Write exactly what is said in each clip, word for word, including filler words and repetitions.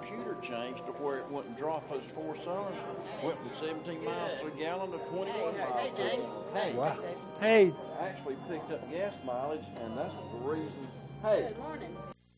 computer changed to where it wouldn't drop those four sons. Went from seventeen miles a gallon to twenty-one Hey, miles. hey, a Hey, Wow. Jason. Hey, I actually picked up gas mileage, and that's the reason. Hey, Good morning.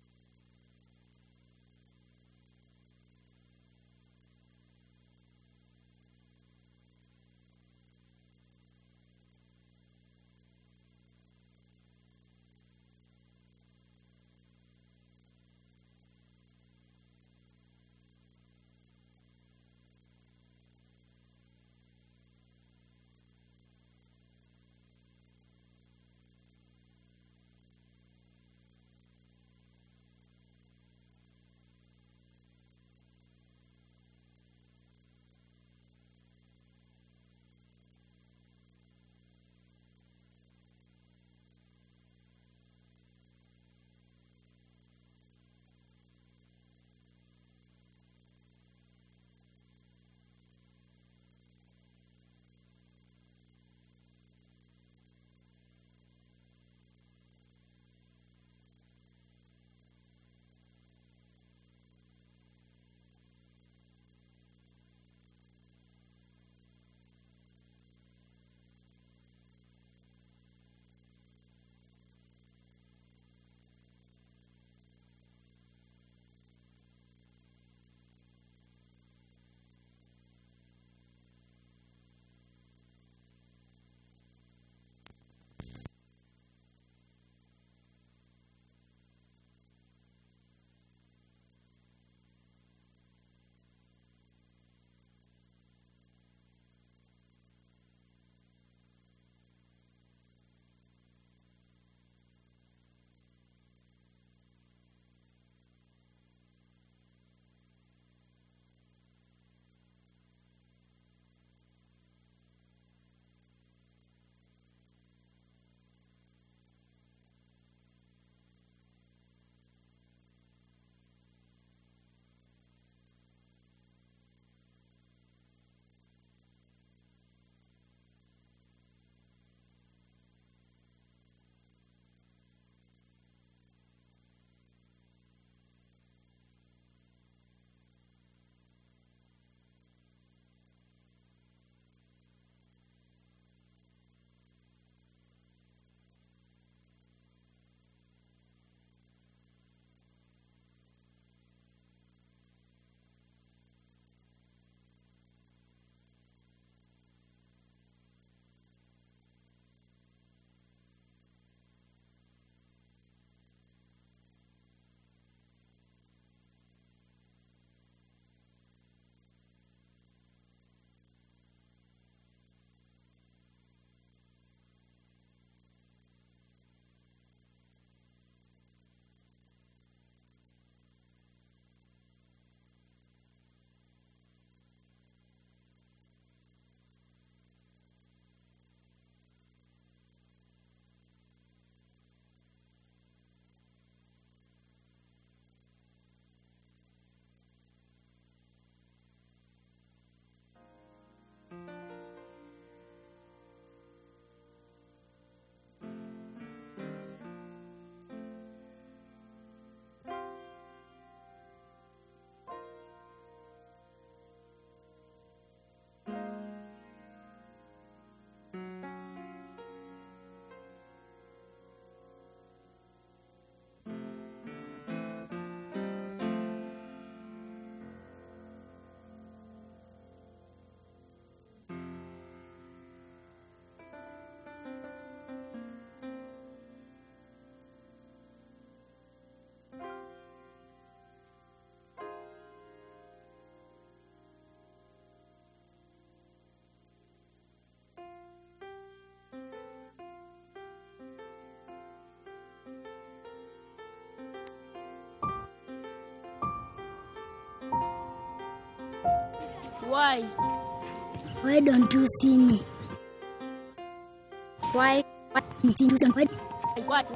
Why? Why don't you see me? Why? Why? Why? What?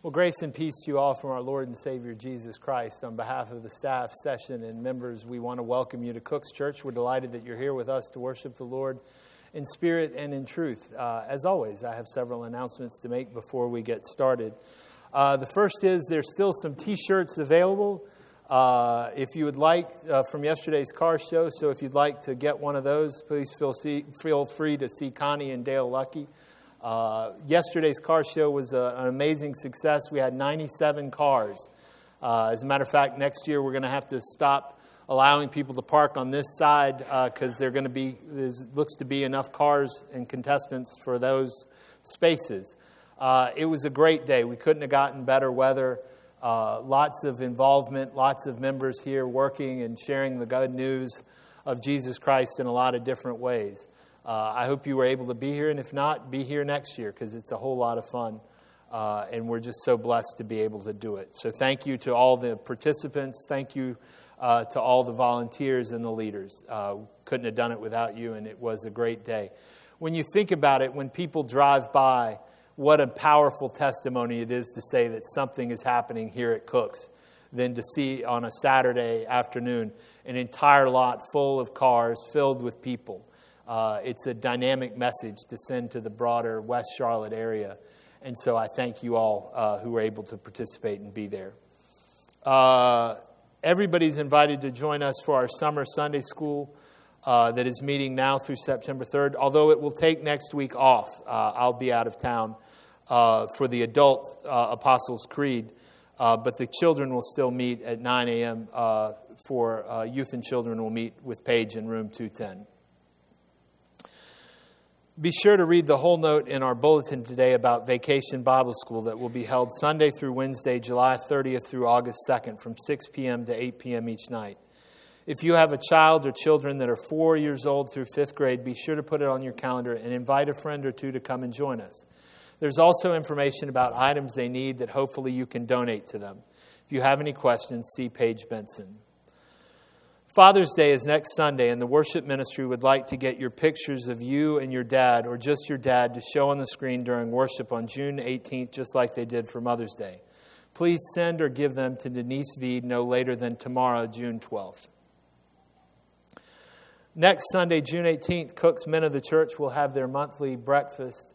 Well, grace and peace to you all from our Lord and Savior Jesus Christ. On behalf of the staff, session, and members, we want to welcome you to Cook's Church. We're delighted that you're here with us to worship the Lord in spirit and in truth. Uh, as always, I have several announcements to make before we get started. Uh, the first is there's still some T-shirts available uh, if you would like uh, from yesterday's car show. So if you'd like to get one of those, please feel, see, feel free to see Connie and Dale Lucky. Uh, yesterday's car show was a, an amazing success. We had ninety-seven cars. Uh, as a matter of fact, next year we're going to have to stop allowing people to park on this side because uh, they're going to be there looks to be enough cars and contestants for those spaces. Uh, it was a great day. We couldn't have gotten better weather. Uh, lots of involvement, lots of members here working and sharing the good news of Jesus Christ in a lot of different ways. Uh, I hope you were able to be here, and if not, be here next year because it's a whole lot of fun, uh, and we're just so blessed to be able to do it. So thank you to all the participants. Thank you uh, to all the volunteers and the leaders. Uh, couldn't have done it without you, and it was a great day. When you think about it, when people drive by, what a powerful testimony it is to say that something is happening here at Cook's than to see on a Saturday afternoon an entire lot full of cars filled with people. Uh, it's a dynamic message to send to the broader West Charlotte area. And so I thank you all uh, who were able to participate and be there. Uh, everybody's invited to join us for our summer Sunday school uh, that is meeting now through September third. Although it will take next week off. Uh, I'll be out of town uh, for the adult uh, Apostles' Creed. Uh, but the children will still meet at nine a.m. Uh, for uh, youth and children will meet with Paige in room two ten. Be sure to read the whole note in our bulletin today about Vacation Bible School that will be held Sunday through Wednesday, July thirtieth through August second from six p.m. to eight p.m. each night. If you have a child or children that are four years old through fifth grade, be sure to put it on your calendar and invite a friend or two to come and join us. There's also information about items they need that hopefully you can donate to them. If you have any questions, see Paige Benson. Father's Day is next Sunday, and the worship ministry would like to get your pictures of you and your dad, or just your dad, to show on the screen during worship on June eighteenth, just like they did for Mother's Day. Please send or give them to Denise Veed no later than tomorrow, June twelfth. Next Sunday, June eighteenth, Cook's Men of the Church will have their monthly breakfast.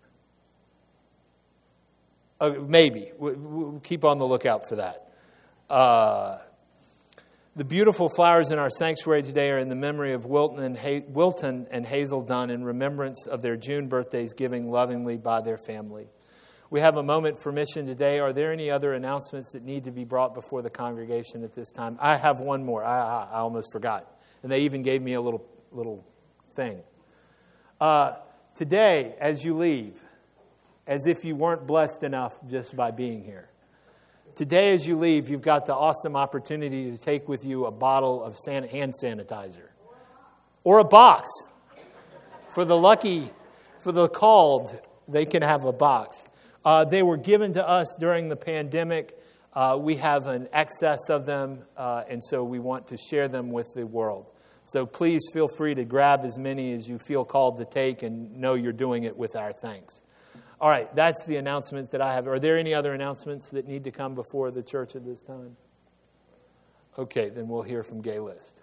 Uh, maybe. We'll, we'll keep on the lookout for that. Uh... The beautiful flowers in our sanctuary today are in the memory of Wilton and, ha- Wilton and Hazel Dunn in remembrance of their June birthdays given lovingly by their family. We have a moment for mission today. Are there any other announcements that need to be brought before the congregation at this time? I have one more. I, I, I almost forgot. And they even gave me a little, little thing. Uh, today, as you leave, as if you weren't blessed enough just by being here, today, as you leave, you've got the awesome opportunity to take with you a bottle of san- hand sanitizer. Or a box. For the lucky, for the called, they can have a box. Uh, they were given to us during the pandemic. Uh, we have an excess of them, uh, and so we want to share them with the world. So please feel free to grab as many as you feel called to take and know you're doing it with our thanks. All right, that's the announcements that I have. Are there any other announcements that need to come before the church at this time? Okay, then we'll hear from Gay List.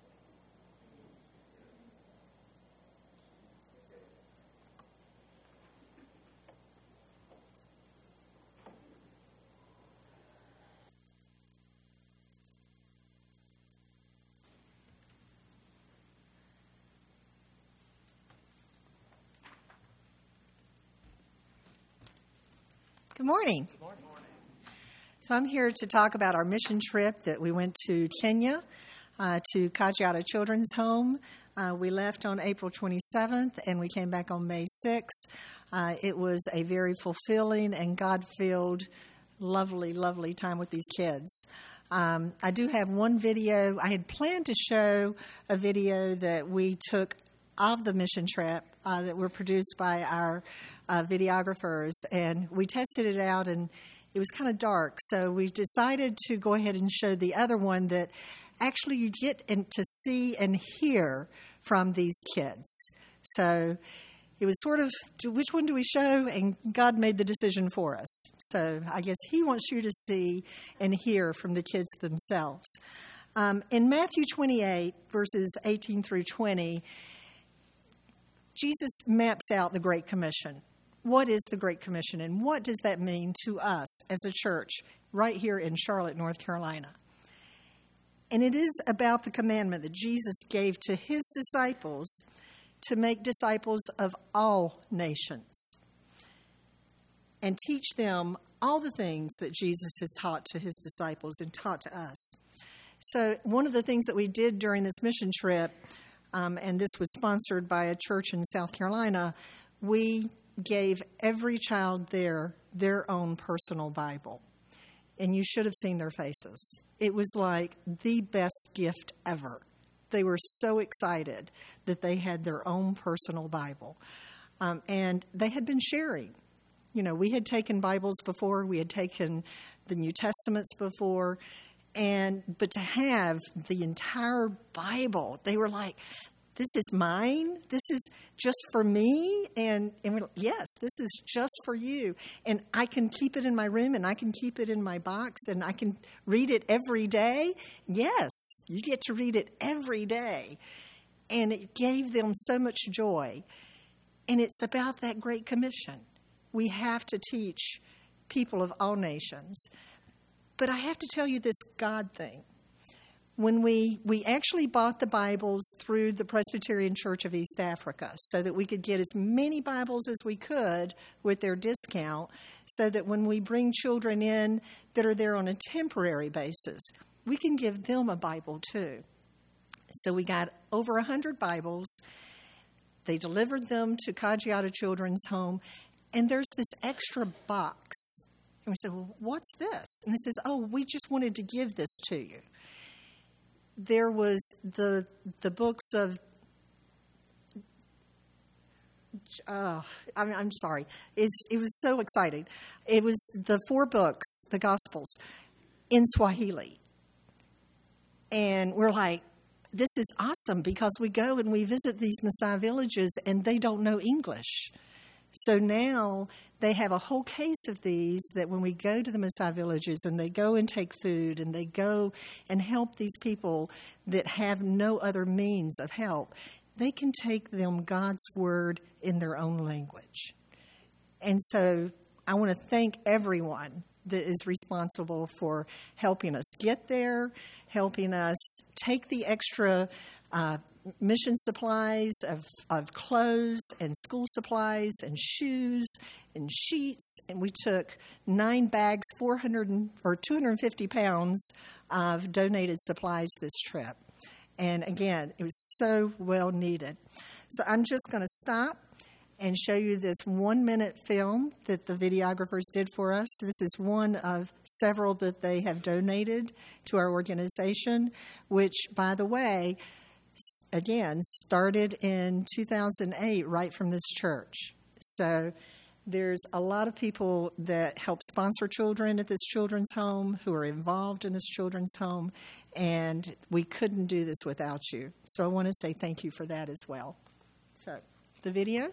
Good morning. Good morning. So I'm here to talk about our mission trip that we went to Kenya, uh, to Kajiado Children's Home. Uh, we left on April twenty-seventh, and we came back on May sixth. Uh, it was a very fulfilling and God-filled, lovely, lovely time with these kids. Um, I do have one video. I had planned to show a video that we took of the mission trip uh, that were produced by our uh, videographers, and we tested it out, and it was kind of dark, so we decided to go ahead and show the other one that actually you get in, to see and hear from these kids. So it was sort of, which one do we show? And God made the decision for us. So I guess he wants you to see and hear from the kids themselves. Um, in Matthew twenty-eight, verses eighteen through twenty, Jesus maps out the Great Commission. What is the Great Commission, and what does that mean to us as a church right here in Charlotte, North Carolina? And it is about the commandment that Jesus gave to his disciples to make disciples of all nations and teach them all the things that Jesus has taught to his disciples and taught to us. So one of the things that we did during this mission trip, um, and this was sponsored by a church in South Carolina, we gave every child there their own personal Bible. And you should have seen their faces. It was like the best gift ever. They were so excited that they had their own personal Bible. Um, and they had been sharing. You know, we had taken Bibles before. We had taken the New Testaments before. And but to have the entire Bible, they were like, this is mine? This is just for me? And, and we're like, yes, this is just for you. And I can keep it in my room, and I can keep it in my box, and I can read it every day. Yes, you get to read it every day. And it gave them so much joy. And it's about that Great Commission. We have to teach people of all nations. But I have to tell you this God thing. When we, we actually bought the Bibles through the Presbyterian Church of East Africa so that we could get as many Bibles as we could with their discount, so that when we bring children in that are there on a temporary basis, we can give them a Bible too. So we got over one hundred Bibles. They delivered them to Kajiado Children's Home, and there's this extra box. And we said, well, what's this? And they says, oh, we just wanted to give this to you. There was the the books of, uh, I mean, I'm sorry. It's, it was so exciting. It was the four books, the Gospels, in Swahili. And we're like, this is awesome, because we go and we visit these Maasai villages and they don't know English. So now they have a whole case of these that when we go to the Maasai villages and they go and take food and they go and help these people that have no other means of help, they can take them God's word in their own language. And so I want to thank everyone that is responsible for helping us get there, helping us take the extra uh, mission supplies of, of clothes and school supplies and shoes and sheets. And we took nine bags, four hundred or two hundred fifty pounds of donated supplies this trip. And again, it was so well needed. So I'm just going to stop and show you this one-minute film that the videographers did for us. This is one of several that they have donated to our organization, which, by the way, again, started in two thousand eight, right from this church. So there's a lot of people that help sponsor children at this children's home, who are involved in this children's home, and we couldn't do this without you. So I want to say thank you for that as well. So the video.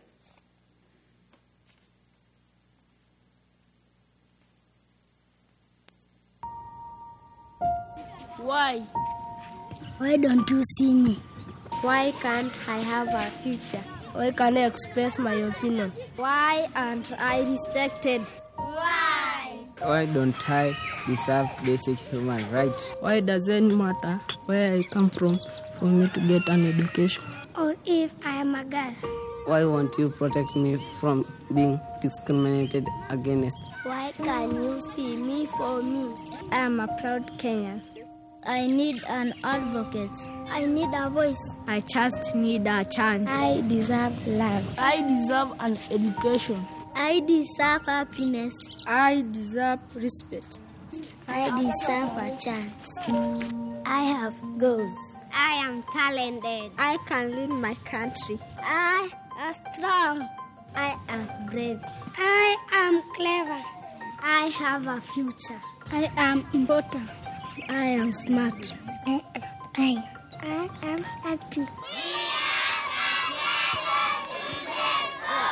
Why? Why don't you see me? Why can't I have a future? Why can't I express my opinion? Why aren't I respected? Why? Why don't I deserve basic human rights? Why does it matter where I come from for me to get an education? Or if I am a girl? Why won't you protect me from being discriminated against? Why can you see me for me? I am a proud Kenyan. I need an advocate. I need a voice. I just need a chance. I deserve love. I deserve an education. I deserve happiness. I deserve respect. I deserve a chance. I have goals. I am talented. I can lead my country. I am strong. I am brave. I am clever. I have a future. I am important. I am smart. I, I, I am happy.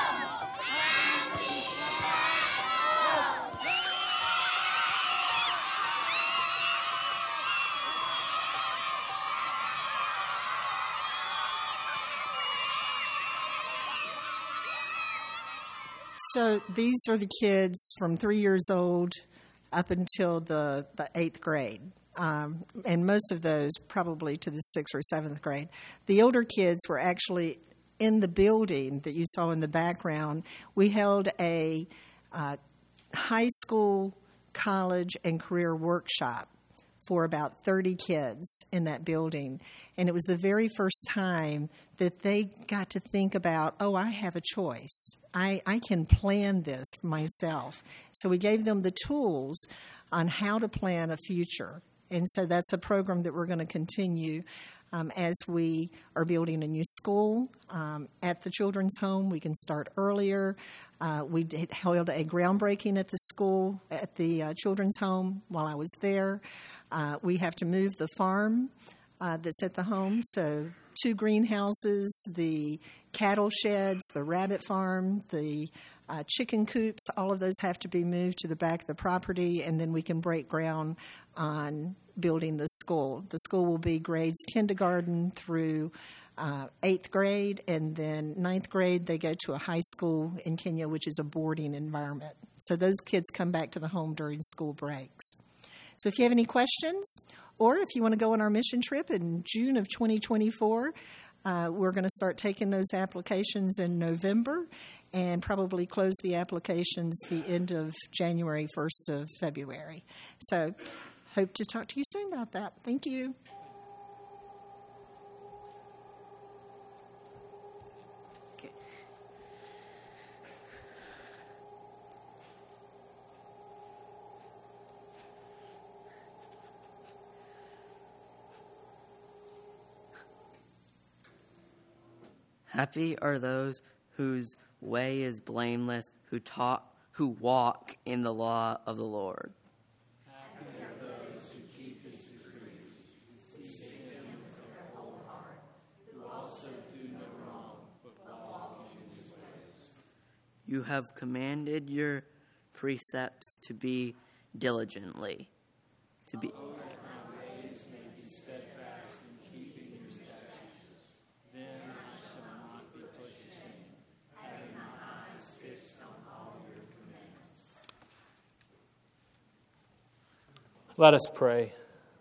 So these are the kids from three years old up until the, the eighth grade. Um, and most of those probably to the sixth or seventh grade. The older kids were actually in the building that you saw in the background. We held a uh, high school, college, and career workshop for about thirty kids in that building. And it was the very first time that they got to think about, oh, I have a choice. I, I can plan this myself. So we gave them the tools on how to plan a future. And so that's a program that we're going to continue um, as we are building a new school um, at the children's home. We can start earlier. Uh, we did, held a groundbreaking at the school, at the uh, children's home while I was there. Uh, we have to move the farm uh, that's at the home. So two greenhouses, the cattle sheds, the rabbit farm, the uh, chicken coops, all of those have to be moved to the back of the property, and then we can break ground on building the school. The school will be grades kindergarten through uh, eighth grade, and then ninth grade they go to a high school in Kenya, which is a boarding environment. So those kids come back to the home during school breaks. So if you have any questions, or if you want to go on our mission trip in June of twenty twenty-four, uh, we're going to start taking those applications in November and probably close the applications the end of January, first of February. So hope to talk to you soon about that. Thank you. Okay. Happy are those whose way is blameless, who talk, who walk in the law of the Lord. Happy are those who keep his decrees, who seek him with their whole heart, who also do no wrong, but walk in his ways. You have commanded your precepts to be diligently, to be. Let us pray.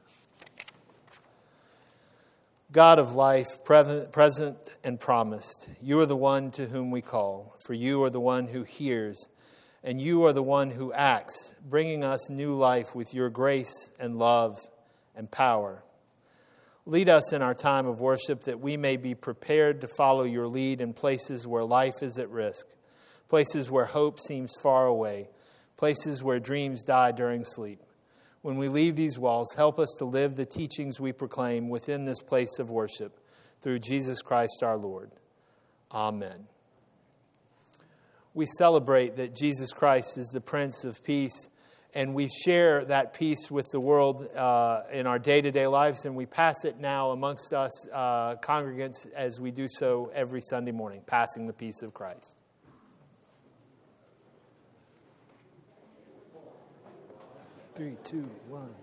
God of life, present and promised, you are the one to whom we call, for you are the one who hears, and you are the one who acts, bringing us new life with your grace and love and power. Lead us in our time of worship that we may be prepared to follow your lead in places where life is at risk, places where hope seems far away, places where dreams die during sleep. When we leave these walls, help us to live the teachings we proclaim within this place of worship through Jesus Christ our Lord. Amen. We celebrate that Jesus Christ is the Prince of Peace, and we share that peace with the world uh, in our day-to-day lives, and we pass it now amongst us uh, congregants as we do so every Sunday morning, passing the peace of Christ. Three, two, one.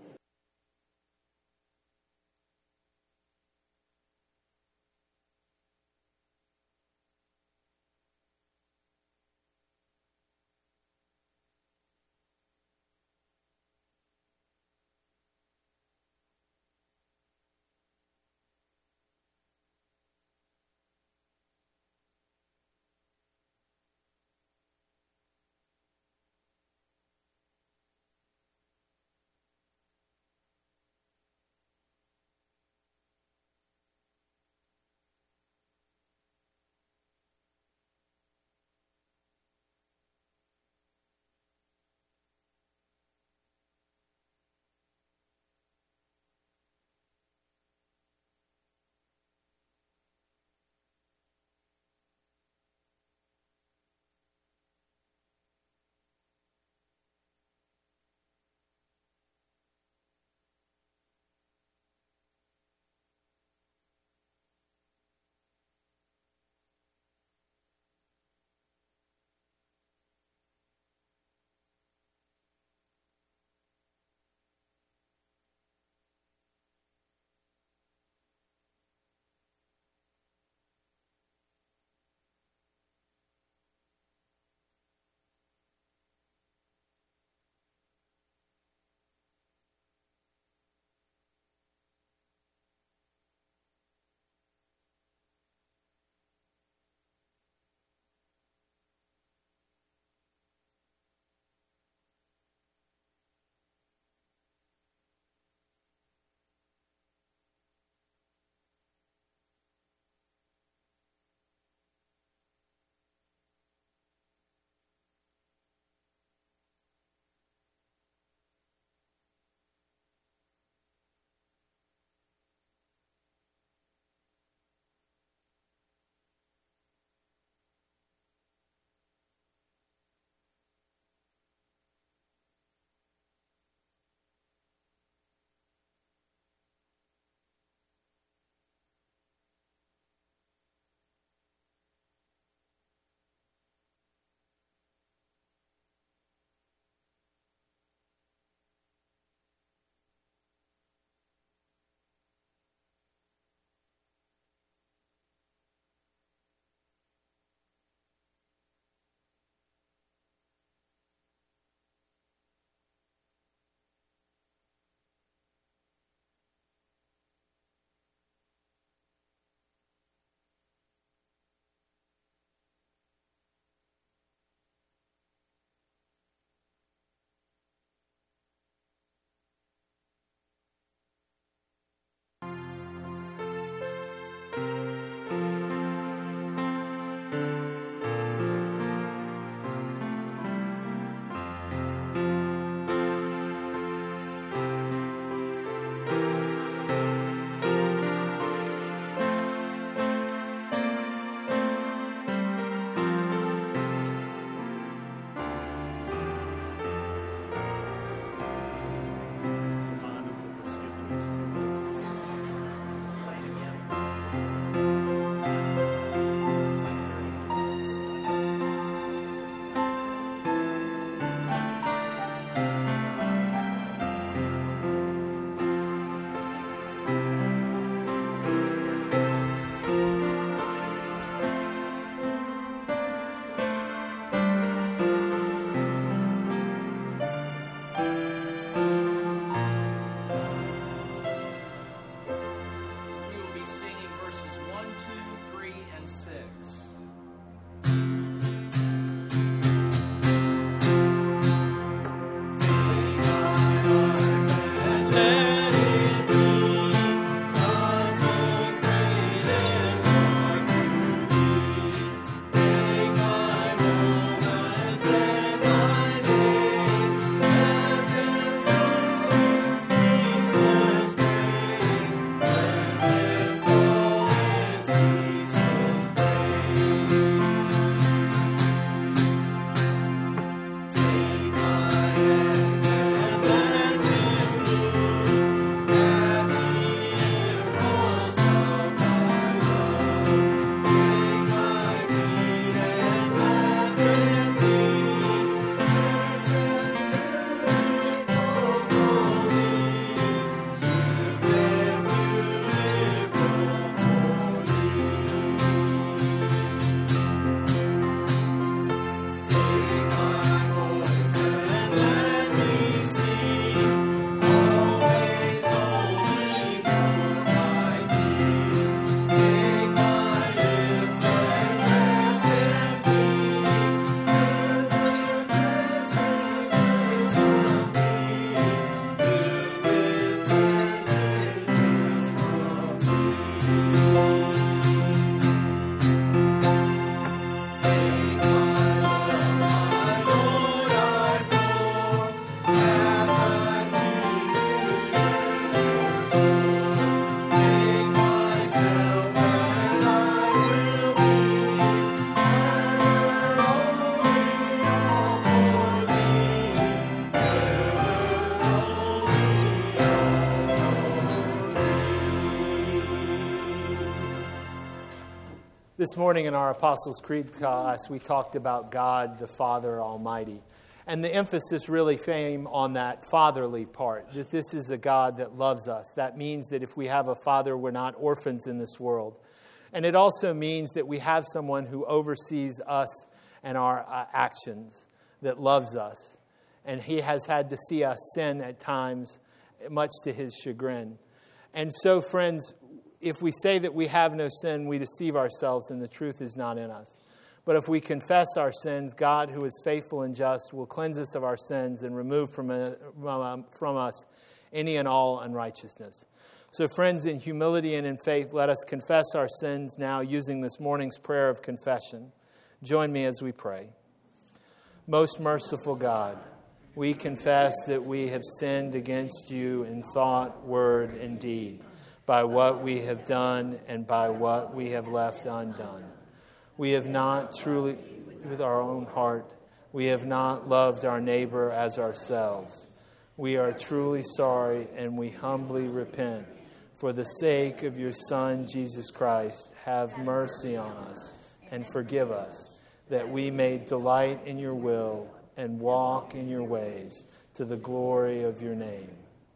This morning in our Apostles' Creed class, we talked about God the Father Almighty. And the emphasis really came on that fatherly part, that this is a God that loves us. That means that if we have a father, we're not orphans in this world. And it also means that we have someone who oversees us and our uh, actions, that loves us. And he has had to see us sin at times, much to his chagrin. And so, friends, if we say that we have no sin, we deceive ourselves and the truth is not in us. But if we confess our sins, God, who is faithful and just, will cleanse us of our sins and remove from, uh, from us any and all unrighteousness. So, friends, in humility and in faith, let us confess our sins now using this morning's prayer of confession. Join me as we pray. Most merciful God, we confess that we have sinned against you in thought, word, and deed, by what we have done and by what we have left undone. We have not truly, with our own heart, we have not loved our neighbor as ourselves. We are truly sorry and we humbly repent. For the sake of your Son, Jesus Christ, have mercy on us and forgive us, that we may delight in your will and walk in your ways to the glory of your name.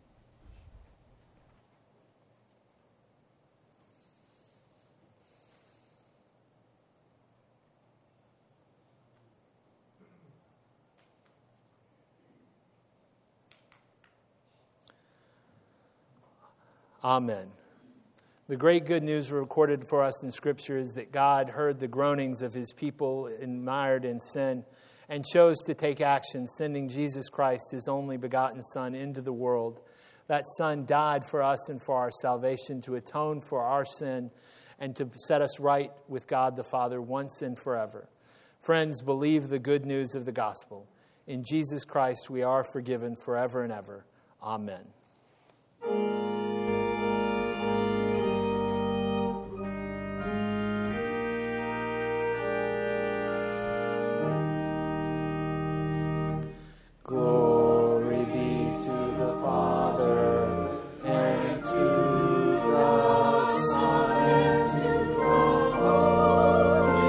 Amen. The great good news recorded for us in Scripture is that God heard the groanings of his people mired in sin and chose to take action, sending Jesus Christ, his only begotten Son, into the world. That Son died for us and for our salvation, to atone for our sin and to set us right with God the Father once and forever. Friends, believe the good news of the gospel. In Jesus Christ we are forgiven forever and ever. Amen. Glory be to the Father, and to the Son, and to the Holy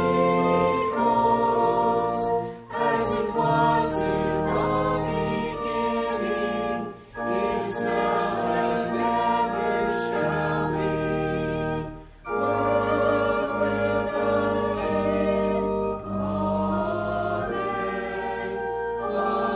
Ghost, as it was in the beginning, is now, and ever shall be, world without end. Amen.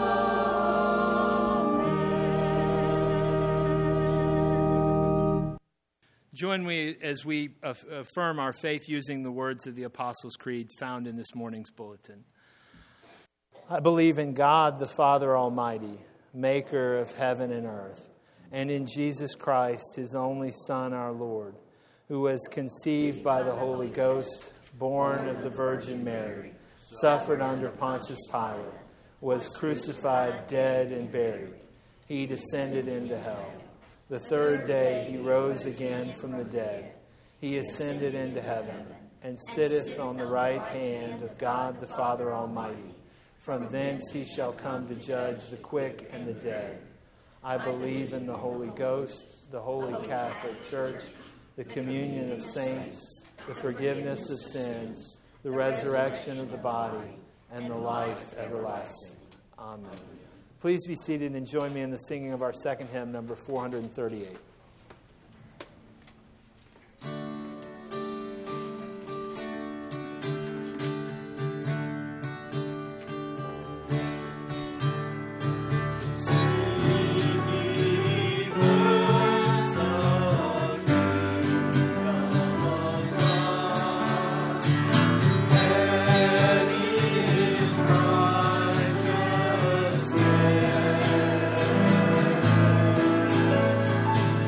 Join me as we affirm our faith using the words of the Apostles' Creed found in this morning's bulletin. I believe in God, the Father Almighty, maker of heaven and earth, and in Jesus Christ, his only Son, our Lord, who was conceived by the Holy Ghost, born of the Virgin Mary, suffered under Pontius Pilate, was crucified, dead, and buried. He descended into hell. The third day he rose again from the dead. He ascended into heaven and sitteth on the right hand of God the Father Almighty. From thence he shall come to judge the quick and the dead. I believe in the Holy Ghost, the Holy Catholic Church, the communion of saints, the forgiveness of sins, the resurrection of the body, and the life everlasting. Amen. Please be seated and join me in the singing of our second hymn, number four thirty-eight. Righteousness.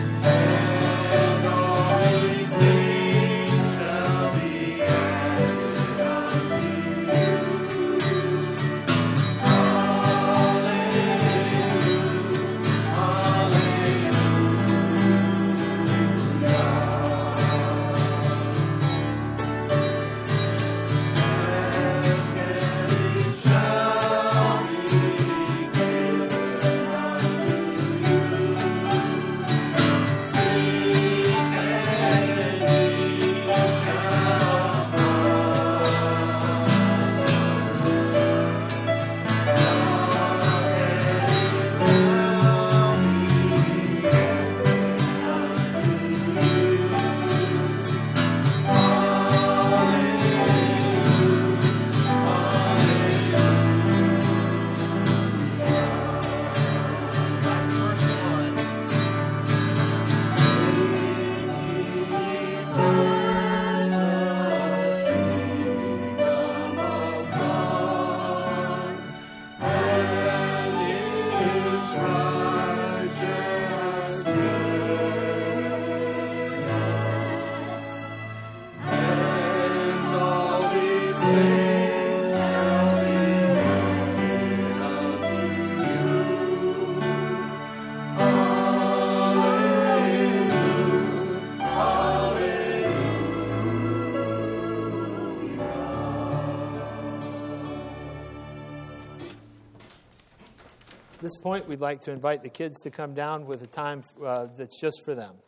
At this point, we'd like to invite the kids to come down with a time uh, that's just for them.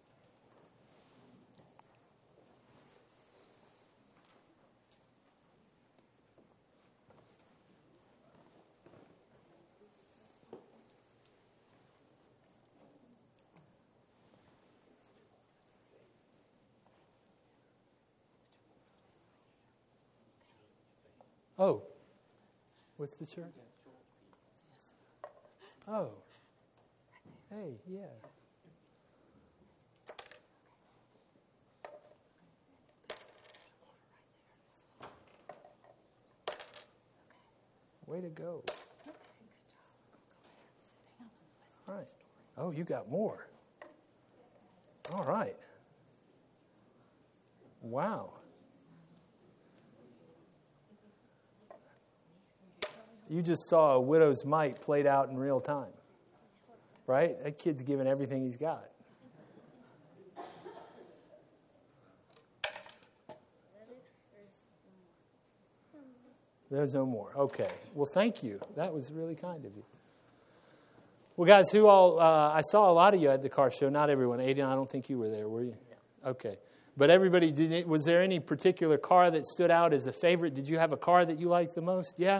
Oh, what's the church? Oh, hey, yeah. Way to go. All right. Oh, you got more. All right. Wow. You just saw a widow's mite played out in real time, right? That kid's giving everything he's got. There's no more. Okay. Well, thank you. That was really kind of you. Well, guys, who all, uh, I saw a lot of you at the car show. Not everyone. Aiden, I don't think you were there, were you? No. Okay. But everybody, did it, was there any particular car that stood out as a favorite? Did you have a car that you liked the most? Yeah?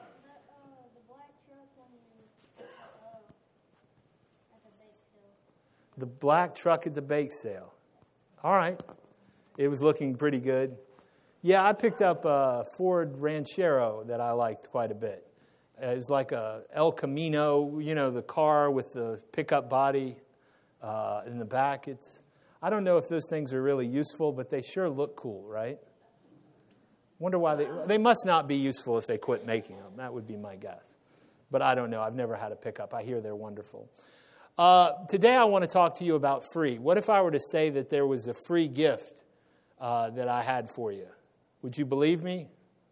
The black truck at the bake sale. All right. It was looking pretty good. Yeah, I picked up a Ford Ranchero that I liked quite a bit. It was like a El Camino, you know, the car with the pickup body uh, in the back. It's, I don't know if those things are really useful, but they sure look cool, right? Wonder why they, they must not be useful if they quit making them. That would be my guess. But I don't know. I've never had a pickup. I hear they're wonderful. Uh, today I want to talk to you about free. What if I were to say that there was a free gift uh, that I had for you? Would you believe me?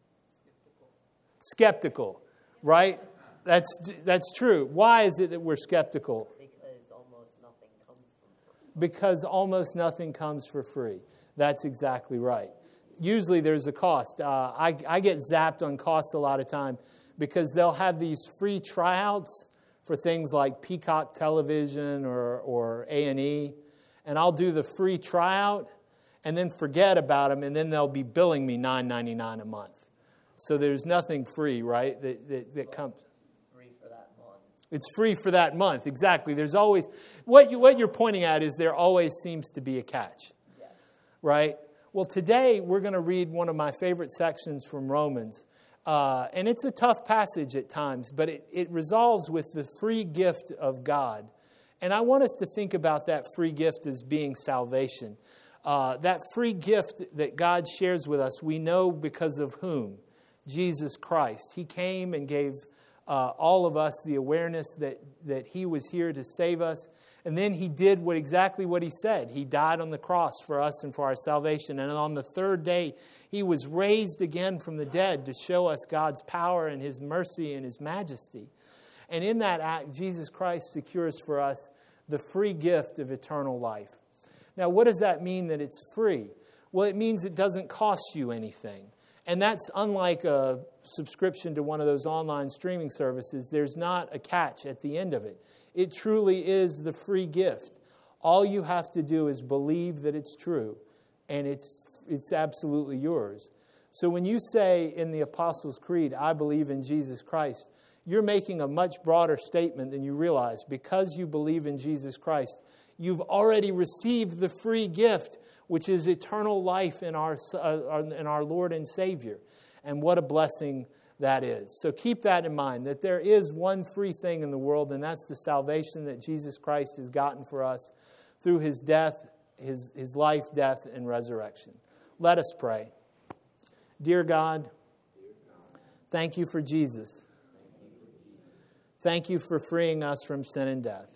Skeptical, right? That's that's true. Why is it that we're skeptical? Because almost nothing comes for free. Because almost nothing comes for free. That's exactly right. Usually there's a cost. Uh, I, I get zapped on cost a lot of time because they'll have these free tryouts for things like Peacock Television or, or A and E, and I'll do the free tryout and then forget about them, and then they'll be billing me nine ninety-nine a month. So there's nothing free, right, that, that, that comes. Free for that month. It's free for that month, exactly. There's always, what, you, what you're pointing at is there always seems to be a catch, yes. Right? Well, today we're going to read one of my favorite sections from Romans. Uh, and it's a tough passage at times, but it, it resolves with the free gift of God. And I want us to think about that free gift as being salvation. Uh, that free gift that God shares with us, we know because of whom? Jesus Christ. He came and gave uh, all of us the awareness that, that He was here to save us. And then He did what exactly what He said. He died on the cross for us and for our salvation. And on the third day, He was raised again from the dead to show us God's power and His mercy and His majesty. And in that act, Jesus Christ secures for us the free gift of eternal life. Now, what does that mean that it's free? Well, it means it doesn't cost you anything. And that's unlike a subscription to one of those online streaming services. There's not a catch at the end of it. It truly is the free gift. All you have to do is believe that it's true, and it's it's absolutely yours. So when you say in the Apostles' Creed, I believe in Jesus Christ, you're making a much broader statement than you realize. Because you believe in Jesus Christ, you've already received the free gift, which is eternal life in our, uh, in our Lord and Savior. And what a blessing that is. So keep that in mind, that there is one free thing in the world, and that's the salvation that Jesus Christ has gotten for us through His death, His, his life, death, and resurrection. Let us pray. Dear God, thank You for Jesus. Thank You for freeing us from sin and death.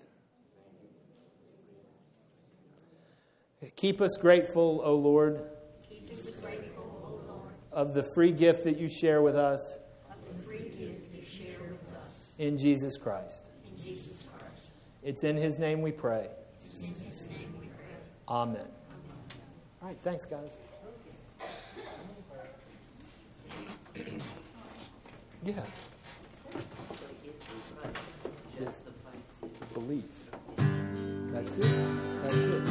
Keep us grateful, O Lord, Keep us grateful, O Lord, of the free gift that You share with us, of the free gift You share with us in Jesus Christ. in Jesus Christ. It's in His name we pray. It's in His name we pray. Amen. All right, thanks, guys. Yeah. Just the place. Belief. That's it. That's it.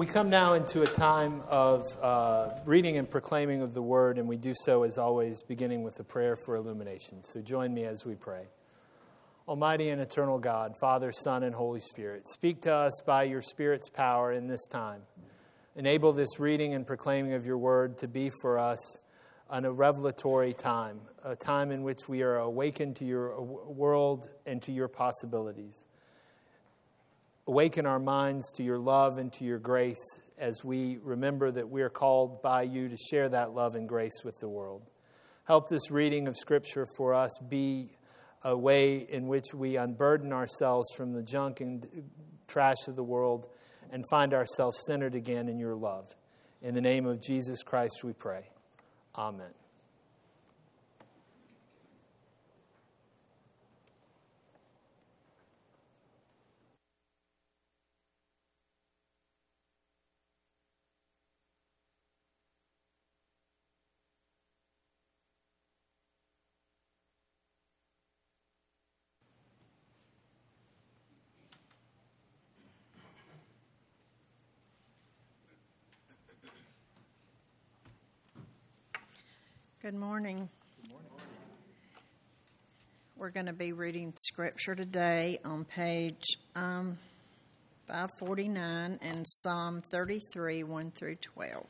come now into a time of uh, reading and proclaiming of the Word, and we do so, as always, beginning with a prayer for illumination. So join me as we pray. Almighty and eternal God, Father, Son, and Holy Spirit, speak to us by your Spirit's power in this time. Enable this reading and proclaiming of your Word to be for us an, a revelatory time, a time in which we are awakened to your world and to your possibilities. Awaken our minds to your love and to your grace as we remember that we are called by you to share that love and grace with the world. Help this reading of Scripture for us be a way in which we unburden ourselves from the junk and trash of the world and find ourselves centered again in your love. In the name of Jesus Christ we pray. Amen. Good morning. Good morning. We're going to be reading Scripture today on page um, five forty-nine and Psalm thirty-three, one through twelve.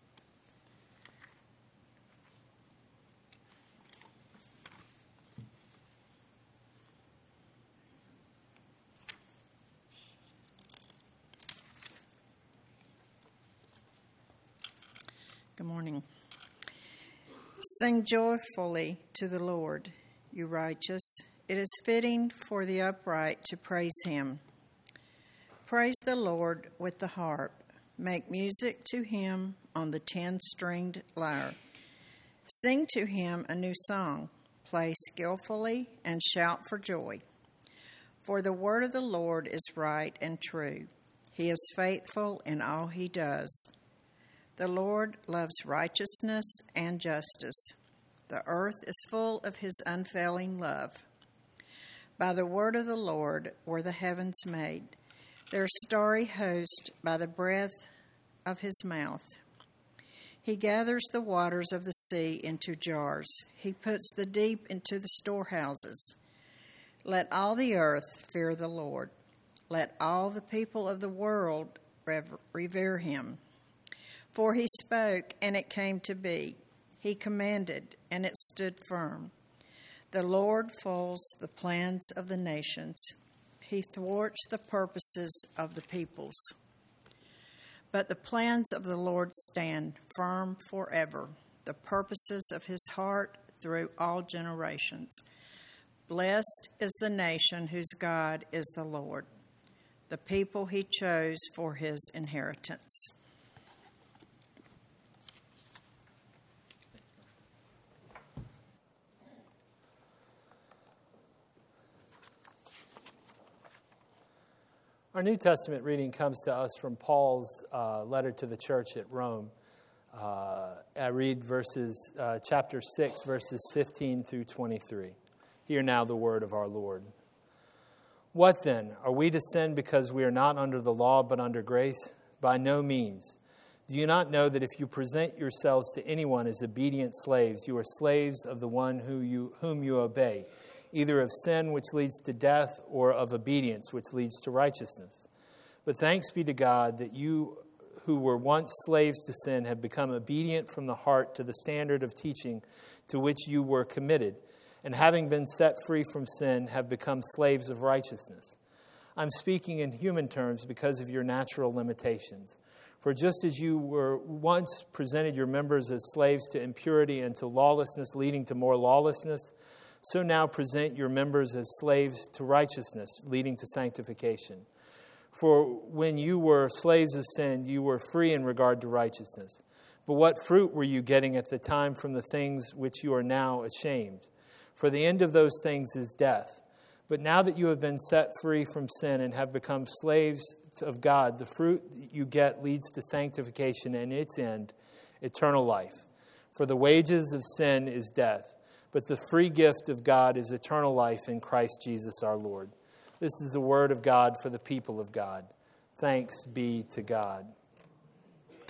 Good morning. Sing joyfully to the Lord, you righteous. It is fitting for the upright to praise him. Praise the Lord with the harp. Make music to him on the ten-stringed lyre. Sing to him a new song. Play skillfully and shout for joy. For the word of the Lord is right and true. He is faithful in all he does. The Lord loves righteousness and justice. The earth is full of his unfailing love. By the word of the Lord were the heavens made, their starry host by the breath of his mouth. He gathers the waters of the sea into jars. He puts the deep into the storehouses. Let all the earth fear the Lord. Let all the people of the world revere him. For he spoke, and it came to be. He commanded, and it stood firm. The Lord folds the plans of the nations. He thwarts the purposes of the peoples. But the plans of the Lord stand firm forever, the purposes of his heart through all generations. Blessed is the nation whose God is the Lord, the people he chose for his inheritance. Our New Testament reading comes to us from Paul's uh, letter to the church at Rome. Uh, I read verses, uh, chapter six, verses fifteen through twenty-three. Hear now the word of our Lord. What then? Are we to sin because we are not under the law but under grace? By no means. Do you not know that if you present yourselves to anyone as obedient slaves, you are slaves of the one who you, whom you obey, either of sin, which leads to death, or of obedience, which leads to righteousness? But thanks be to God that you who were once slaves to sin have become obedient from the heart to the standard of teaching to which you were committed, and having been set free from sin, have become slaves of righteousness. I'm speaking in human terms because of your natural limitations. For just as you were once presented your members as slaves to impurity and to lawlessness, leading to more lawlessness, so now present your members as slaves to righteousness, leading to sanctification. For when you were slaves of sin, you were free in regard to righteousness. But what fruit were you getting at the time from the things which you are now ashamed? For the end of those things is death. But now that you have been set free from sin and have become slaves of God, the fruit you get leads to sanctification, and its end, eternal life. For the wages of sin is death, but the free gift of God is eternal life in Christ Jesus our Lord. This is the word of God for the people of God. Thanks be to God.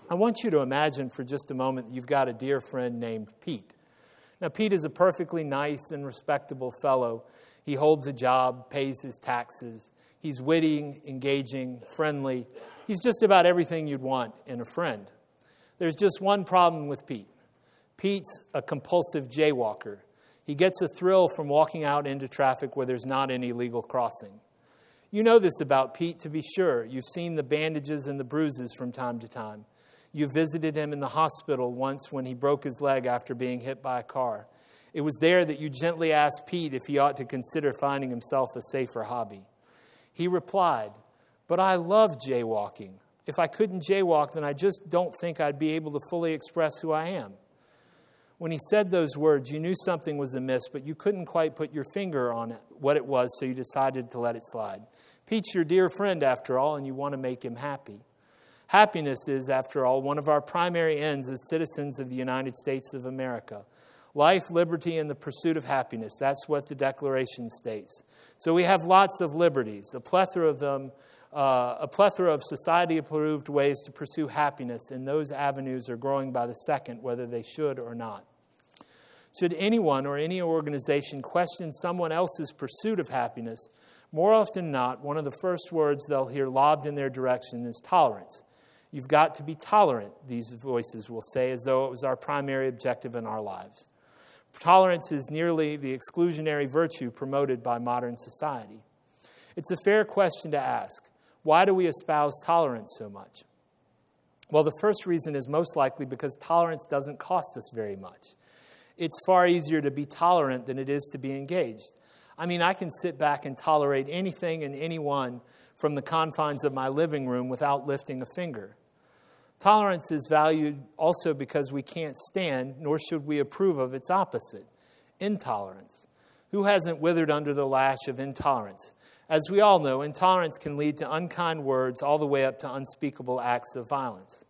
I want you to imagine for just a moment that you've got a dear friend named Pete. Now, Pete is a perfectly nice and respectable fellow. He holds a job, pays his taxes. He's witty, engaging, friendly. He's just about everything you'd want in a friend. There's just one problem with Pete. Pete's a compulsive jaywalker. He gets a thrill from walking out into traffic where there's not any legal crossing. You know this about Pete, to be sure. You've seen the bandages and the bruises from time to time. You visited him in the hospital once when he broke his leg after being hit by a car. It was there that you gently asked Pete if he ought to consider finding himself a safer hobby. He replied, "But I love jaywalking. If I couldn't jaywalk, then I just don't think I'd be able to fully express who I am." When he said those words, you knew something was amiss, but you couldn't quite put your finger on it, what it was, so you decided to let it slide. Pete's your dear friend, after all, and you want to make him happy. Happiness is, after all, one of our primary ends as citizens of the United States of America. Life, liberty, and the pursuit of happiness. That's what the Declaration states. So we have lots of liberties, a plethora of them, uh, a plethora of society-approved ways to pursue happiness, and those avenues are growing by the second, whether they should or not. Should anyone or any organization question someone else's pursuit of happiness, more often than not, one of the first words they'll hear lobbed in their direction is tolerance. You've got to be tolerant, these voices will say, as though it was our primary objective in our lives. Tolerance is nearly the exclusionary virtue promoted by modern society. It's a fair question to ask. Why do we espouse tolerance so much? Well, the first reason is most likely because tolerance doesn't cost us very much. It's far easier to be tolerant than it is to be engaged. I mean, I can sit back and tolerate anything and anyone from the confines of my living room without lifting a finger. Tolerance is valued also because we can't stand, nor should we approve of, its opposite, intolerance. Who hasn't withered under the lash of intolerance? As we all know, intolerance can lead to unkind words all the way up to unspeakable acts of violence.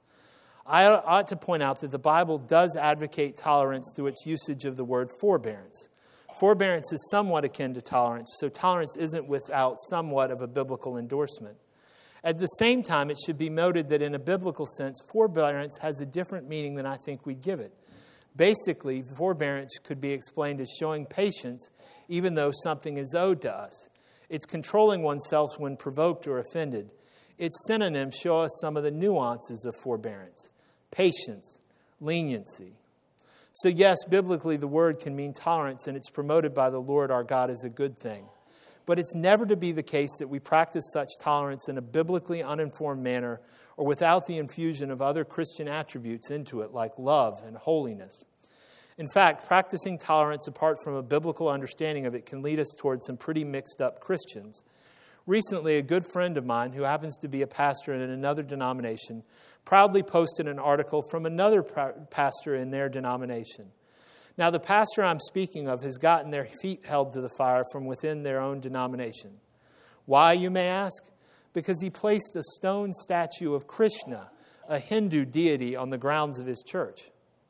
I ought to point out that the Bible does advocate tolerance through its usage of the word forbearance. Forbearance is somewhat akin to tolerance, so tolerance isn't without somewhat of a biblical endorsement. At the same time, it should be noted that in a biblical sense, forbearance has a different meaning than I think we'd give it. Basically, forbearance could be explained as showing patience even though something is owed to us. It's controlling oneself when provoked or offended. Its synonyms show us some of the nuances of forbearance: patience, leniency. So yes, biblically the word can mean tolerance, and it's promoted by the Lord our God as a good thing. But it's never to be the case that we practice such tolerance in a biblically uninformed manner or without the infusion of other Christian attributes into it, like love and holiness. In fact, practicing tolerance apart from a biblical understanding of it can lead us towards some pretty mixed up Christians. Recently, a good friend of mine, who happens to be a pastor in another denomination, proudly posted an article from another pastor in their denomination. Now, the pastor I'm speaking of has gotten their feet held to the fire from within their own denomination. Why, you may ask? Because he placed a stone statue of Krishna, a Hindu deity, on the grounds of his church.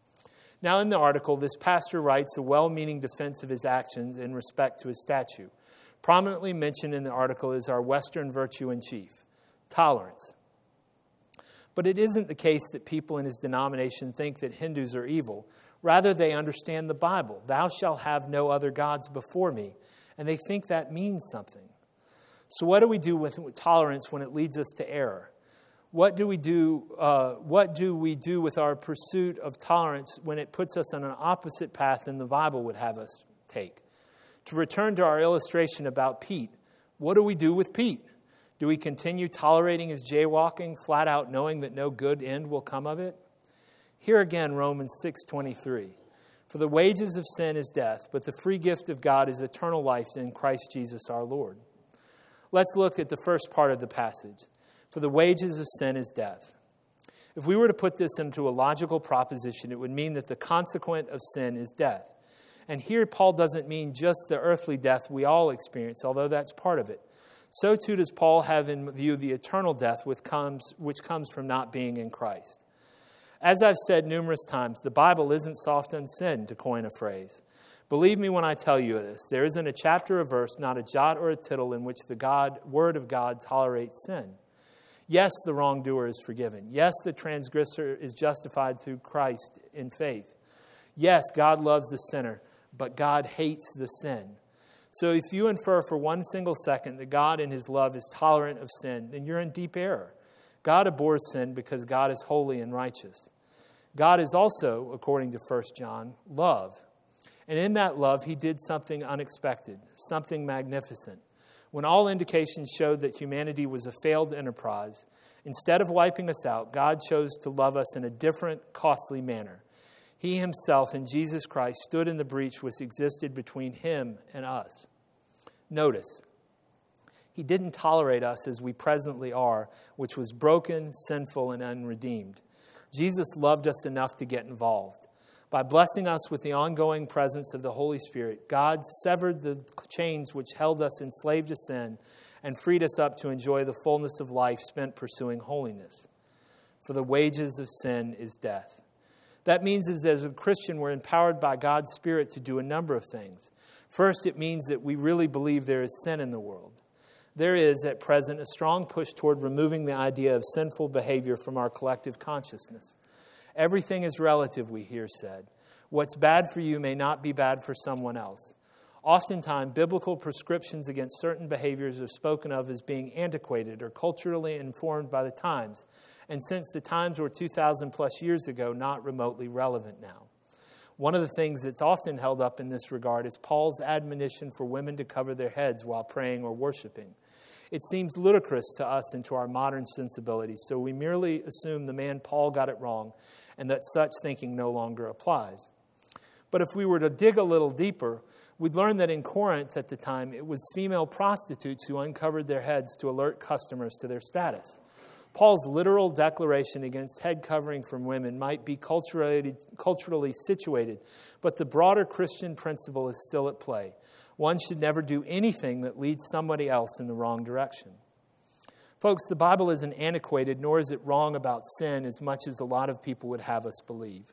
Now, in the article, this pastor writes a well-meaning defense of his actions in respect to his statue. Prominently mentioned in the article is our Western virtue in chief, tolerance. But it isn't the case that people in his denomination think that Hindus are evil. Rather, they understand the Bible. Thou shalt have no other gods before me. And they think that means something. So what do we do with tolerance when it leads us to error? What do we do, uh, what do we do with our pursuit of tolerance when it puts us on an opposite path than the Bible would have us take? To return to our illustration about Pete, what do we do with Pete? Do we continue tolerating his jaywalking, flat out knowing that no good end will come of it? Here again, Romans six twenty-three. For the wages of sin is death, but the free gift of God is eternal life in Christ Jesus our Lord. Let's look at the first part of the passage. For the wages of sin is death. If we were to put this into a logical proposition, it would mean that the consequent of sin is death. And here Paul doesn't mean just the earthly death we all experience, although that's part of it. So too does Paul have in view the eternal death which comes, which comes from not being in Christ. As I've said numerous times, the Bible isn't soft on sin, to coin a phrase. Believe me when I tell you this. There isn't a chapter or verse, not a jot or a tittle, in which the God, Word of God tolerates sin. Yes, the wrongdoer is forgiven. Yes, the transgressor is justified through Christ in faith. Yes, God loves the sinner, but God hates the sin. So if you infer for one single second that God in his love is tolerant of sin, then you're in deep error. God abhors sin because God is holy and righteous. God is also, according to First John, love. And in that love, he did something unexpected, something magnificent. When all indications showed that humanity was a failed enterprise, instead of wiping us out, God chose to love us in a different, costly manner. He himself in Jesus Christ stood in the breach which existed between him and us. Notice, he didn't tolerate us as we presently are, which was broken, sinful, and unredeemed. Jesus loved us enough to get involved. By blessing us with the ongoing presence of the Holy Spirit, God severed the chains which held us enslaved to sin and freed us up to enjoy the fullness of life spent pursuing holiness. For the wages of sin is death. That means that as a Christian, we're empowered by God's Spirit to do a number of things. First, it means that we really believe there is sin in the world. There is, at present, a strong push toward removing the idea of sinful behavior from our collective consciousness. Everything is relative, we hear said. What's bad for you may not be bad for someone else. Oftentimes, biblical prescriptions against certain behaviors are spoken of as being antiquated or culturally informed by the times, and since the times were two thousand plus years ago, not remotely relevant now. One of the things that's often held up in this regard is Paul's admonition for women to cover their heads while praying or worshiping. It seems ludicrous to us and to our modern sensibilities, so we merely assume the man Paul got it wrong and that such thinking no longer applies. But if we were to dig a little deeper, we'd learn that in Corinth at the time, it was female prostitutes who uncovered their heads to alert customers to their status. Paul's literal declaration against head covering from women might be culturally, culturally situated, but the broader Christian principle is still at play. One should never do anything that leads somebody else in the wrong direction. Folks, the Bible isn't antiquated, nor is it wrong about sin as much as a lot of people would have us believe.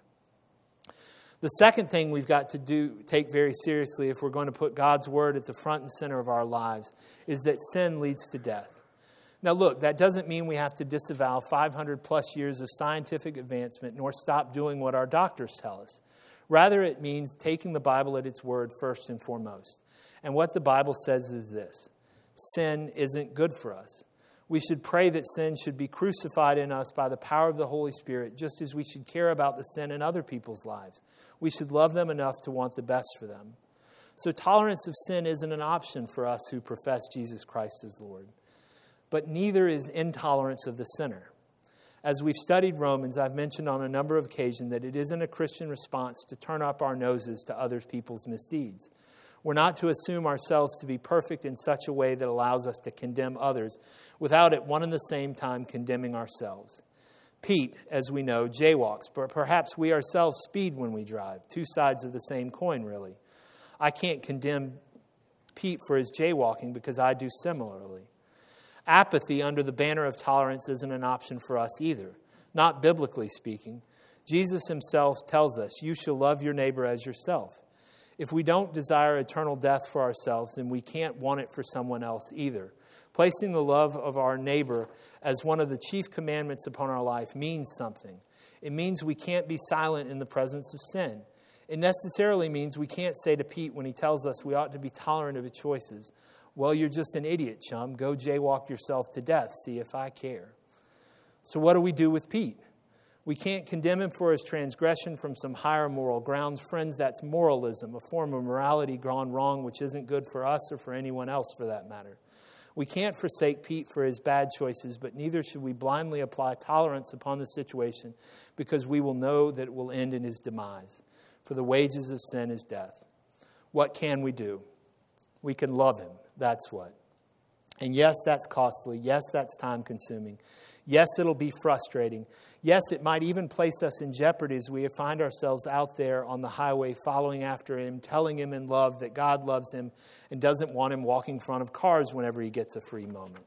The second thing we've got to do, take very seriously if we're going to put God's word at the front and center of our lives, is that sin leads to death. Now look, that doesn't mean we have to disavow five hundred plus years of scientific advancement nor stop doing what our doctors tell us. Rather, it means taking the Bible at its word first and foremost. And what the Bible says is this: sin isn't good for us. We should pray that sin should be crucified in us by the power of the Holy Spirit, just as we should care about the sin in other people's lives. We should love them enough to want the best for them. So tolerance of sin isn't an option for us who profess Jesus Christ as Lord. But neither is intolerance of the sinner. As we've studied Romans, I've mentioned on a number of occasions that it isn't a Christian response to turn up our noses to other people's misdeeds. We're not to assume ourselves to be perfect in such a way that allows us to condemn others without at one and the same time condemning ourselves. Pete, as we know, jaywalks, but perhaps we ourselves speed when we drive. Two sides of the same coin, really. I can't condemn Pete for his jaywalking because I do similarly. Apathy under the banner of tolerance isn't an option for us either, not biblically speaking. Jesus himself tells us, you shall love your neighbor as yourself. If we don't desire eternal death for ourselves, then we can't want it for someone else either. Placing the love of our neighbor as one of the chief commandments upon our life means something. It means we can't be silent in the presence of sin. It necessarily means we can't say to Pete when he tells us we ought to be tolerant of his choices, well, you're just an idiot, chum. Go jaywalk yourself to death. See if I care. So what do we do with Pete? We can't condemn him for his transgression from some higher moral grounds. Friends, that's moralism, a form of morality gone wrong, which isn't good for us or for anyone else for that matter. We can't forsake Pete for his bad choices, but neither should we blindly apply tolerance upon the situation because we will know that it will end in his demise. For the wages of sin is death. What can we do? We can love him. That's what. And yes, that's costly. Yes, that's time-consuming. Yes, it'll be frustrating. Yes, it might even place us in jeopardy as we find ourselves out there on the highway following after him, telling him in love that God loves him and doesn't want him walking in front of cars whenever he gets a free moment.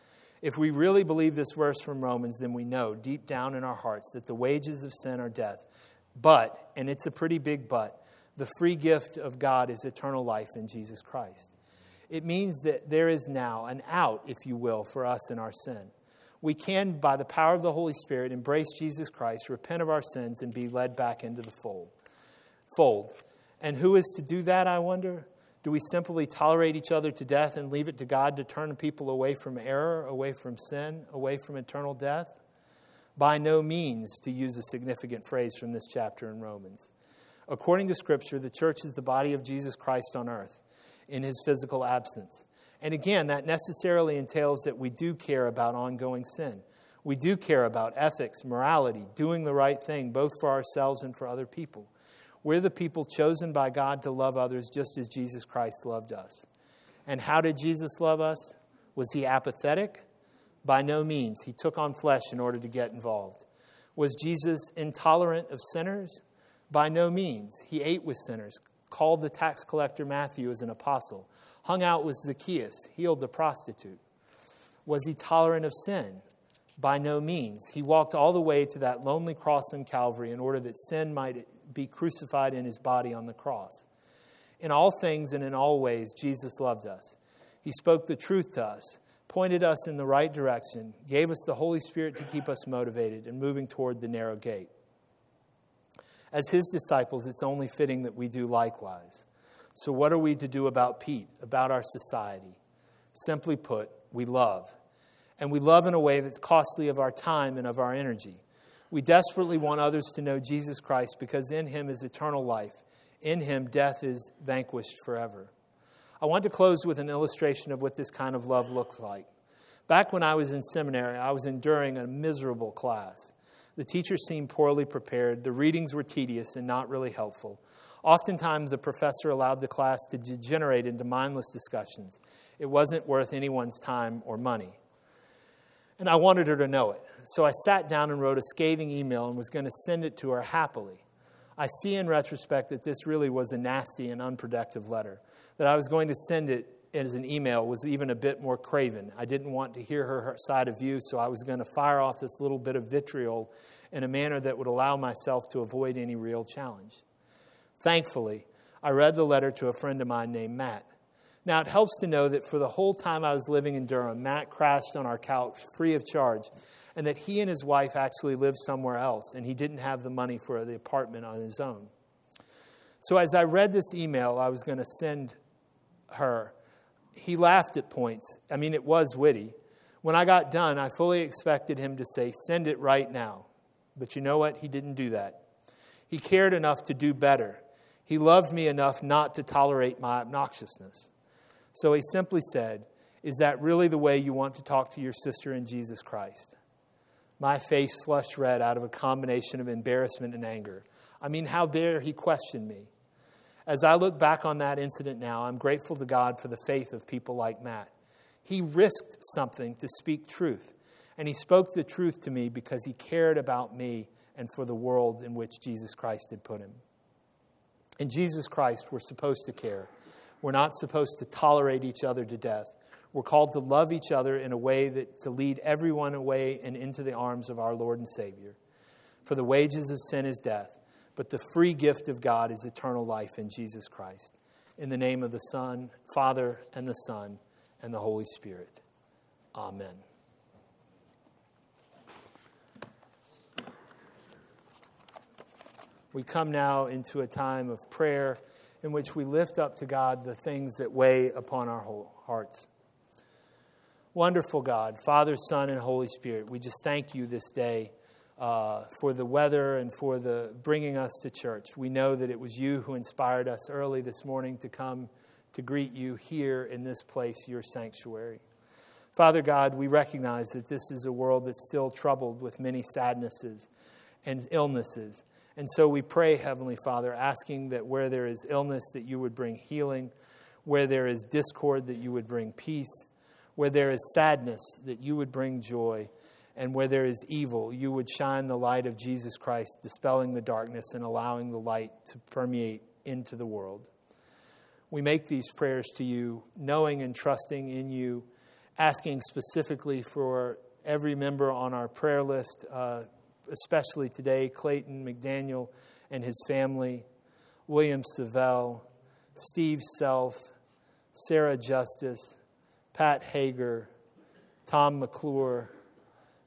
If we really believe this verse from Romans, then we know deep down in our hearts that the wages of sin are death. But, and it's a pretty big but, the free gift of God is eternal life in Jesus Christ. It means that there is now an out, if you will, for us in our sin. we can, by the power of the Holy Spirit, embrace Jesus Christ, repent of our sins, and be led back into the fold. Fold. And who is to do that, I wonder? Do we simply tolerate each other to death and leave it to God to turn people away from error, away from sin, away from eternal death? By no means, to use a significant phrase from this chapter in Romans. According to Scripture, the church is the body of Jesus Christ on earth in his physical absence. And again, that necessarily entails that we do care about ongoing sin. We do care about ethics, morality, doing the right thing, both for ourselves and for other people. We're the people chosen by God to love others just as Jesus Christ loved us. And how did Jesus love us? Was he apathetic? By no means. He took on flesh in order to get involved. Was Jesus intolerant of sinners? By no means. He ate with sinners, called the tax collector Matthew as an apostle, hung out with Zacchaeus, healed the prostitute. Was he tolerant of sin? By no means. He walked all the way to that lonely cross in Calvary in order that sin might be crucified in his body on the cross. In all things and in all ways, Jesus loved us. He spoke the truth to us, pointed us in the right direction, gave us the Holy Spirit to keep us motivated and moving toward the narrow gate. As his disciples, it's only fitting that we do likewise. So what are we to do about Pete, about our society? Simply put, we love. And we love in a way that's costly of our time and of our energy. We desperately want others to know Jesus Christ because in him is eternal life. In him, death is vanquished forever. I want to close with an illustration of what this kind of love looks like. Back when I was in seminary, I was enduring a miserable class. The teachers seemed poorly prepared. The readings were tedious and not really helpful. Oftentimes, the professor allowed the class to degenerate into mindless discussions. It wasn't worth anyone's time or money. And I wanted her to know it. So I sat down and wrote a scathing email and was going to send it to her happily. I see in retrospect that this really was a nasty and unproductive letter. That I was going to send it as an email was even a bit more craven. I didn't want to hear her side of view, so I was going to fire off this little bit of vitriol in a manner that would allow myself to avoid any real challenge. Thankfully, I read the letter to a friend of mine named Matt. Now, it helps to know that for the whole time I was living in Durham, Matt crashed on our couch free of charge, and that he and his wife actually lived somewhere else, and he didn't have the money for the apartment on his own. So as I read this email I was going to send her, he laughed at points. I mean, it was witty. When I got done, I fully expected him to say, "Send it right now." But you know what? He didn't do that. He cared enough to do better. He loved me enough not to tolerate my obnoxiousness. So he simply said, "Is that really the way you want to talk to your sister in Jesus Christ?" My face flushed red out of a combination of embarrassment and anger. I mean, how dare he question me? As I look back on that incident now, I'm grateful to God for the faith of people like Matt. He risked something to speak truth, and he spoke the truth to me because he cared about me and for the world in which Jesus Christ had put him. In Jesus Christ, we're supposed to care. We're not supposed to tolerate each other to death. We're called to love each other in a way that to lead everyone away and into the arms of our Lord and Savior. For the wages of sin is death, but the free gift of God is eternal life in Jesus Christ. In the name of the Son, Father, and the Son, and the Holy Spirit. Amen. We come now into a time of prayer in which we lift up to God the things that weigh upon our whole hearts. Wonderful God, Father, Son, and Holy Spirit, we just thank you this day uh, for the weather and for the bringing us to church. We know that it was you who inspired us early this morning to come to greet you here in this place, your sanctuary. Father God, we recognize that this is a world that's still troubled with many sadnesses and illnesses. And so we pray, Heavenly Father, asking that where there is illness, that you would bring healing, where there is discord, that you would bring peace, where there is sadness, that you would bring joy, and where there is evil, you would shine the light of Jesus Christ, dispelling the darkness and allowing the light to permeate into the world. We make these prayers to you, knowing and trusting in you, asking specifically for every member on our prayer list, uh, especially today, Clayton McDaniel and his family, William Savell, Steve Self, Sarah Justice, Pat Hager, Tom McClure,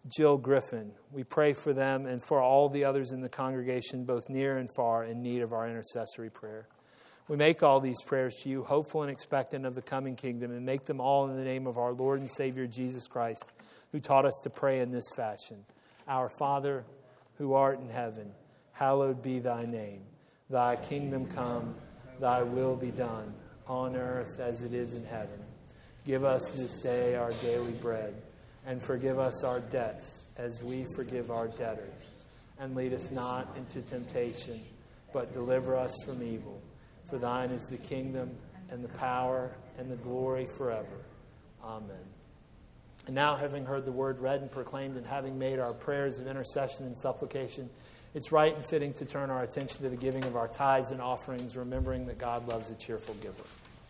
Jill Griffin. We pray for them and for all the others in the congregation, both near and far, in need of our intercessory prayer. We make all these prayers to you, hopeful and expectant of the coming kingdom, and make them all in the name of our Lord and Savior Jesus Christ, who taught us to pray in this fashion. Our Father, who art in heaven, hallowed be thy name. Thy kingdom come, thy will be done, on earth as it is in heaven. Give us this day our daily bread, and forgive us our debts as we forgive our debtors. And lead us not into temptation, but deliver us from evil. For thine is the kingdom and the power and the glory forever. Amen. And now, having heard the word read and proclaimed, and having made our prayers of intercession and supplication, it's right and fitting to turn our attention to the giving of our tithes and offerings, remembering that God loves a cheerful giver.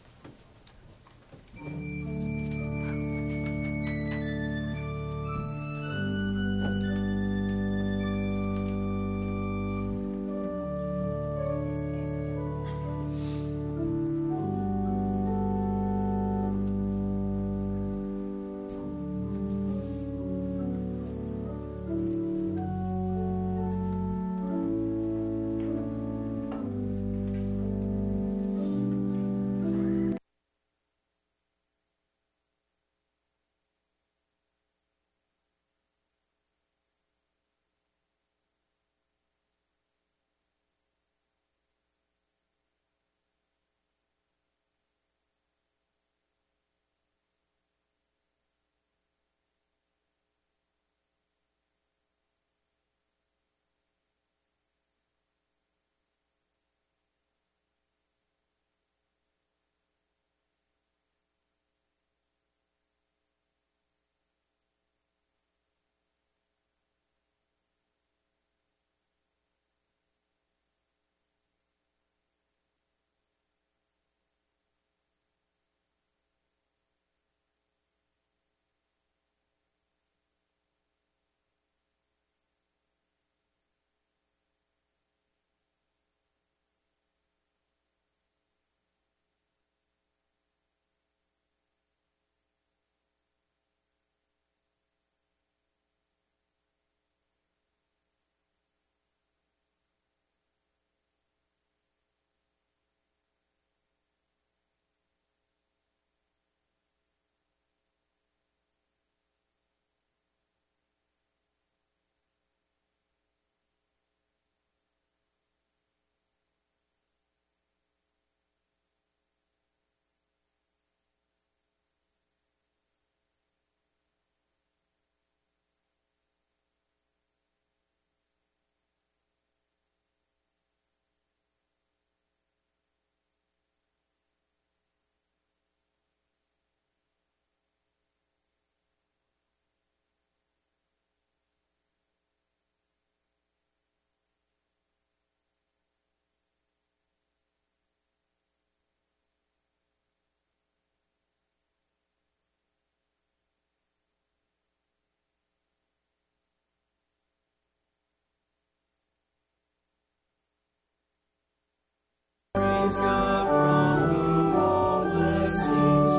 Praise God from whom all blessings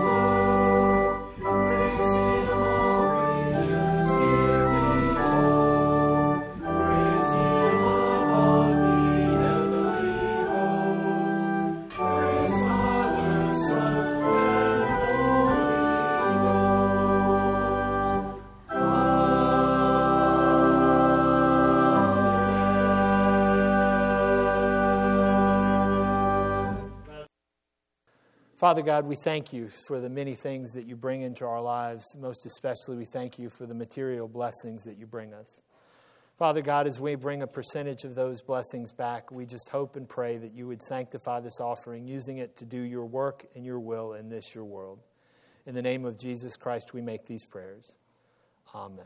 flow. Praise Him, all creatures here below. Praise Him above the heavenly host. Praise Father, Son, and Holy Ghost. Father God, we thank you for the many things that you bring into our lives. Most especially, we thank you for the material blessings that you bring us. Father God, as we bring a percentage of those blessings back, we just hope and pray that you would sanctify this offering, using it to do your work and your will in this, your world. In the name of Jesus Christ, we make these prayers. Amen.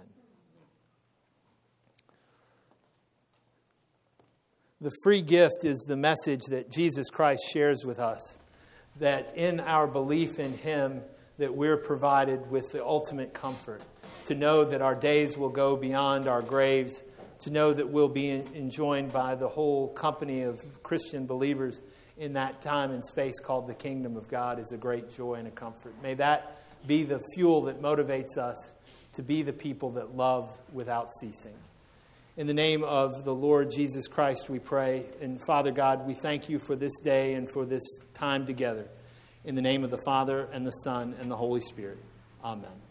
The free gift is the message that Jesus Christ shares with us, that in our belief in Him, that we're provided with the ultimate comfort, to know that our days will go beyond our graves, to know that we'll be enjoined by the whole company of Christian believers in that time and space called the kingdom of God, is a great joy and a comfort. May that be the fuel that motivates us to be the people that love without ceasing. In the name of the Lord Jesus Christ, we pray. And Father God, we thank you for this day and for this time together. In the name of the Father, and the Son, and the Holy Spirit. Amen.